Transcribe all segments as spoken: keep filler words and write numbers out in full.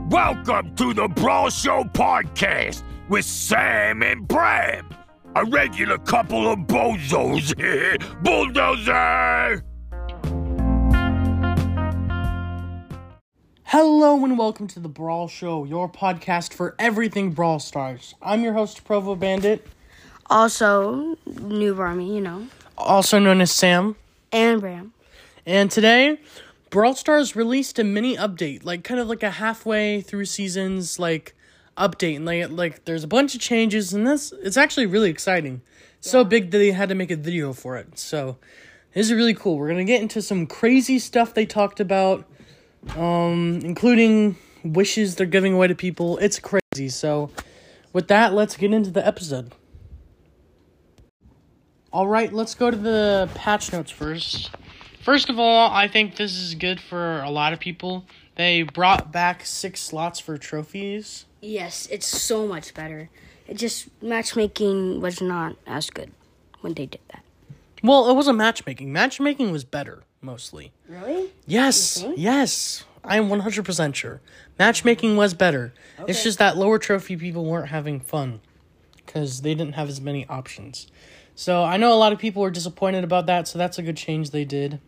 Welcome to the Brawl Show podcast with Sam and Bram, a regular couple of bozos. Bulldozer! Hello and welcome to the Brawl Show, your podcast for everything Brawl Stars. I'm your host, Provo Bandit. Also, New Army, you know. Also known as Sam. And Bram. And today, Brawl Stars released a mini update, like kind of like a halfway through seasons, like, update. And like, like there's a bunch of changes, and this it's actually really exciting. It's yeah. so big that they had to make a video for it. So, this is really cool. We're going to get into some crazy stuff they talked about, um, including wishes they're giving away to people. It's crazy. So, with that, let's get into the episode. Alright, let's go to the patch notes first. First of all, I think this is good for a lot of people. They brought back six slots for trophies. Yes, it's so much better. It just, matchmaking was not as good when they did that. Well, it wasn't matchmaking. Matchmaking was better, mostly. Really? Yes, yes. I am one hundred percent sure. Matchmaking was better. Okay. It's just that lower trophy people weren't having fun because they didn't have as many options. So, I know a lot of people were disappointed about that, so that's a good change they did.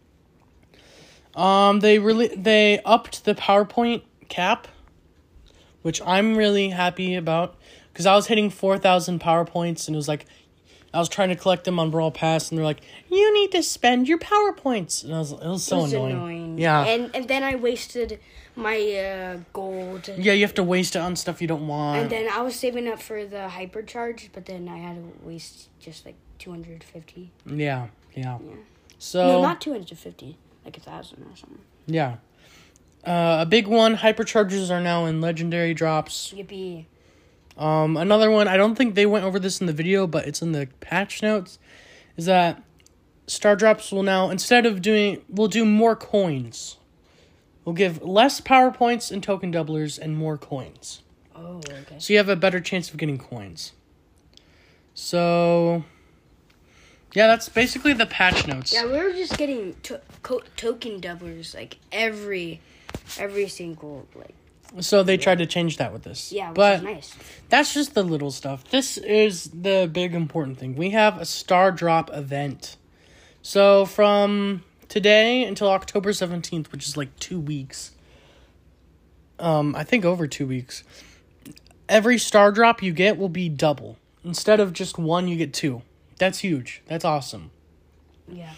Um, they really, they upped the PowerPoint cap, which I'm really happy about, because I was hitting four thousand PowerPoints, and it was like, I was trying to collect them on Brawl Pass, and they're like, you need to spend your PowerPoints, and I was, it was so it was annoying. annoying. Yeah. And and then I wasted my uh, gold. Yeah, you have to waste it on stuff you don't want. And then I was saving up for the hypercharge, but then I had to waste just like two hundred fifty. Yeah, yeah. Yeah. So no, not two hundred fifty. Like a thousand or something. Yeah. Uh, a big one, hyperchargers are now in legendary drops. Yippee. Um, another one, I don't think they went over this in the video, but it's in the patch notes, is that star drops will now, instead of doing, we'll do more coins. We'll give less power points and token doublers and more coins. Oh, okay. So you have a better chance of getting coins. So, yeah, that's basically the patch notes. Yeah, we were just getting to- co- token doublers, like, every, every single, like... So they tried to change that with this. Yeah, which but is nice. That's just the little stuff. This is the big important thing. We have a star drop event. So from today until October seventeenth, which is like two weeks. Um, I think over two weeks. Every star drop you get will be double. Instead of just one, you get two. That's huge. That's awesome. Yeah.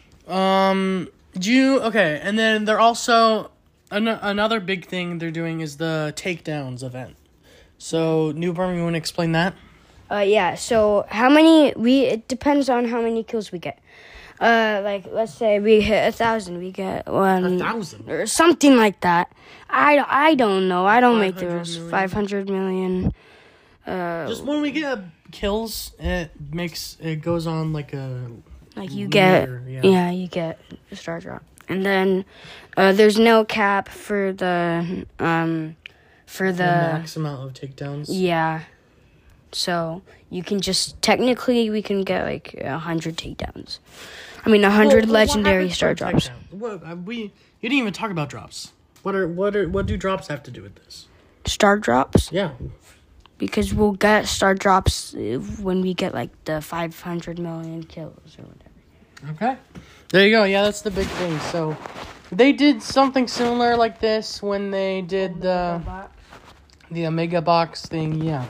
Um, do you... Okay, and then they're also... An- another big thing they're doing is the takedowns event. So, Newborn, you want to explain that? Uh, yeah, so how many... we It depends on how many kills we get. Uh, like, let's say we hit a thousand, we get one... A thousand? Or something like that. I, I don't know. I don't make the rules. Million. five hundred million. Uh, Just when we get kills, it makes... It goes on like a... Like, you get... Meter, yeah. yeah, you get a star drop. And then uh, there's no cap for the um for the, the max amount of takedowns. Yeah. So you can just technically we can get like a hundred takedowns. I mean a hundred well, legendary star drops. What, uh, we you didn't even talk about drops. What are what are what do drops have to do with this? Star drops? Yeah. Because we'll get star drops when we get like the five hundred million kills or whatever. Okay. There you go. Yeah, that's the big thing. So, they did something similar like this when they did the the Omega Box thing. Yeah.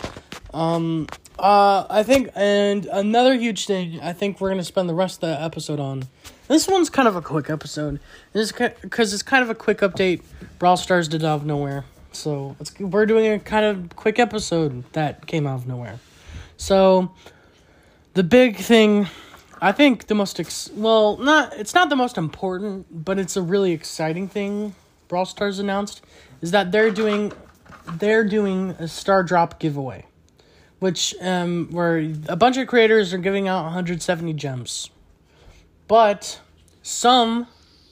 Um. Uh. I think, and another huge thing. I think we're gonna spend the rest of the episode on. This one's kind of a quick episode. This because it's kind of a quick update. Brawl Stars did out of nowhere. So it's we're doing a kind of quick episode that came out of nowhere. So, the big thing. I think the most, ex- well, not it's not the most important, but it's a really exciting thing Brawl Stars announced, is that they're doing, they're doing a Star Drop giveaway, which, um, where a bunch of creators are giving out one hundred seventy gems. But some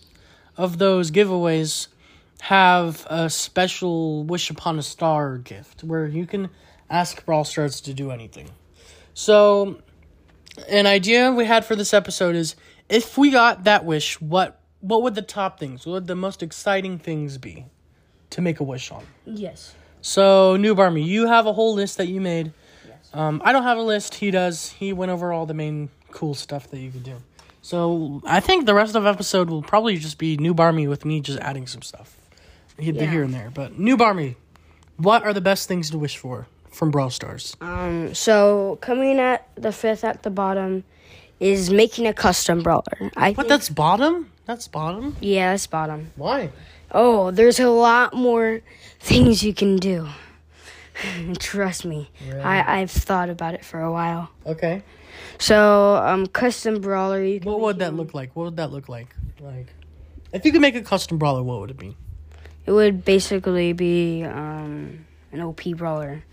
of those giveaways have a special Wish Upon a Star gift, where you can ask Brawl Stars to do anything. So... an idea we had for this episode is, if we got that wish, what what would the top things, what would the most exciting things be? to make a wish on. Yes. So, Noob Army, you have a whole list that you made. Yes. Um, I don't have a list. He does. He went over all the main cool stuff that you could do. So, I think the rest of the episode will probably just be Noob Army with me just adding some stuff here Yeah. here and there. But, Noob Army, what are the best things to wish for from Brawl Stars? Um. So coming at the fifth at the bottom is making a custom brawler. I What, think, that's bottom? That's bottom? yeah, that's bottom. Why? Oh, there's a lot more things you can do. Trust me. Really? I, I've thought about it for a while. Okay. So, um, custom brawler. You can What make would your that own- look like? What would that look like? Like, if you could make a custom brawler, what would it be? It would basically be um an O P brawler.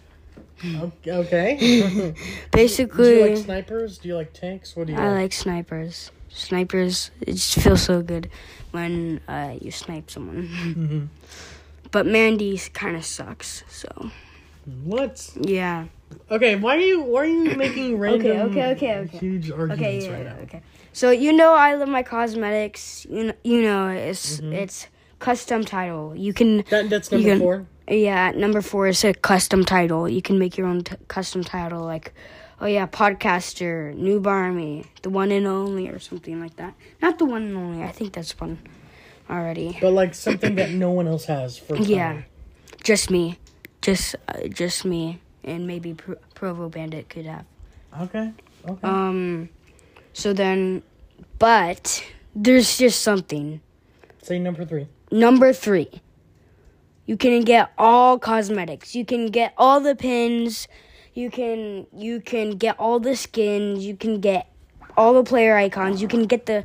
Okay. Basically, Do you like snipers? Do you like tanks? What do you I like? like snipers. Snipers, it just feels so good when uh, you snipe someone. Mm-hmm. But Mandy kind of sucks. So What? yeah. Okay, why are you why are you making random okay, okay, okay. huge arguments Okay, yeah, right yeah, now? okay. So you know I love my cosmetics. You know, you know it's Mm-hmm. it's custom title. You can That that's You number can- four. yeah. Number four is a custom title. You can make your own t- custom title, like oh yeah, podcaster, Noob Army, the one and only, or something like that. Not the one and only. I think that's one already. But like something that no one else has for Yeah, time. just me, just uh, just me, and maybe Pro- Provo Bandit could have. Okay. Okay. Um, so then, but there's just something. Say number three. Number three, you can get all cosmetics. You can get all the pins. You can you can get all the skins. You can get all the player icons. You can get the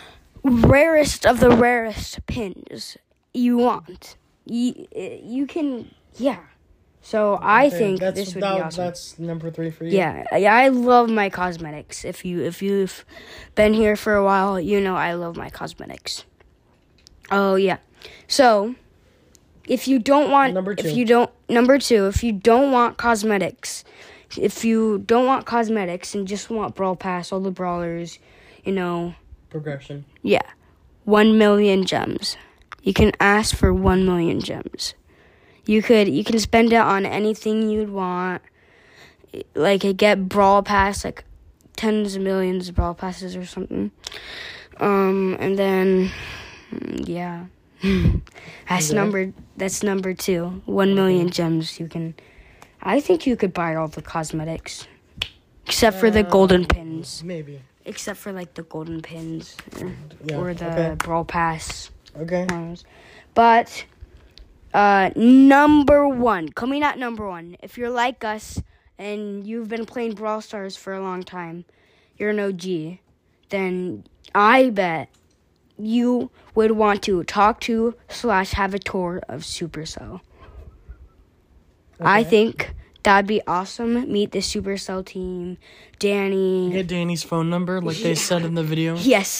rarest of the rarest pins you want. You, you can, yeah. So I Okay, think that's, this would that, be awesome. That's number three for you. Yeah, I I love my cosmetics. If you if you've been here for a while, you know I love my cosmetics. Oh yeah. So, if you don't want Number two. if you don't number two, if you don't want cosmetics, if you don't want cosmetics and just want Brawl Pass, all the brawlers, you know, Progression. yeah. one million gems. You can ask for one million gems. You could you can spend it on anything you'd want. Like get Brawl Pass, like tens of millions of Brawl Passes or something. Um and then yeah. That's Okay. number that's number two. One million gems you can I think you could buy all the cosmetics. Except for the golden pins. Maybe. Except for like the golden pins or, Yeah, or the okay. Brawl Pass Okay. ones. But uh, number one, coming at number one, if you're like us and you've been playing Brawl Stars for a long time, you're an O G, then I bet you would want to talk to slash have a tour of Supercell. I Okay. think that'd be awesome. Meet the Supercell team, Danny. Get Danny's phone number, like they said in the video. Yes.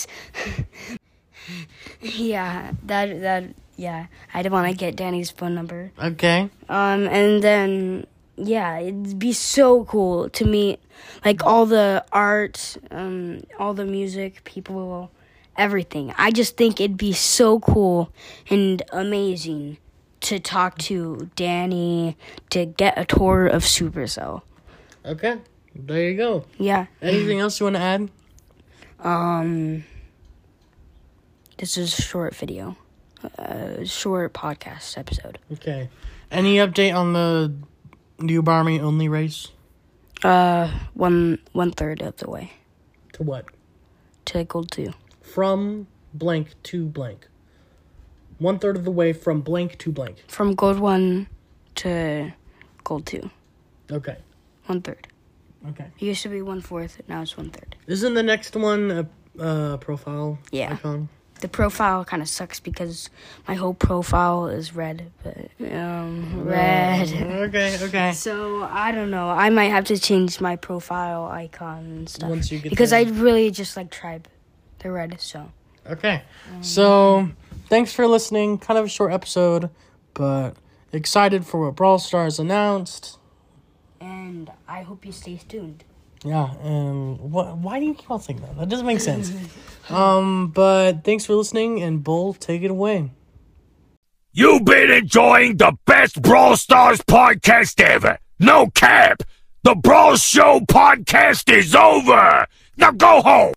yeah, that that yeah. I'd want to get Danny's phone number. Okay. Um, and then yeah, it'd be so cool to meet like all the art, um, all the music, people, everything. I just think it'd be so cool and amazing to talk to Danny, to get a tour of Supercell. Okay. There you go. Yeah. Anything else you want to add? Um, this is a short video, a short podcast episode. Okay. Any update on the Noob Army only race? Uh, one one third of the way To what? to gold two. From blank to blank. One third of the way from blank to blank. From gold one to gold two. Okay. One third. Okay. It used to be one fourth. Now it's one third. Isn't the next one a uh, profile Yeah. icon? The profile kind of sucks because my whole profile is red, but um, red. Okay, okay. So I don't know. I might have to change my profile icon and stuff Once you get because the- I really just like tribe, the red. So Okay. So, thanks for listening. Kind of a short episode, but excited for what Brawl Stars announced. and I hope you stay tuned. Yeah, and what? Why do you keep on saying that? That doesn't make sense. um, but thanks for listening, and Bull, take it away. You've been enjoying the best Brawl Stars podcast ever. No cap. The Brawl Show podcast is over. Now go home.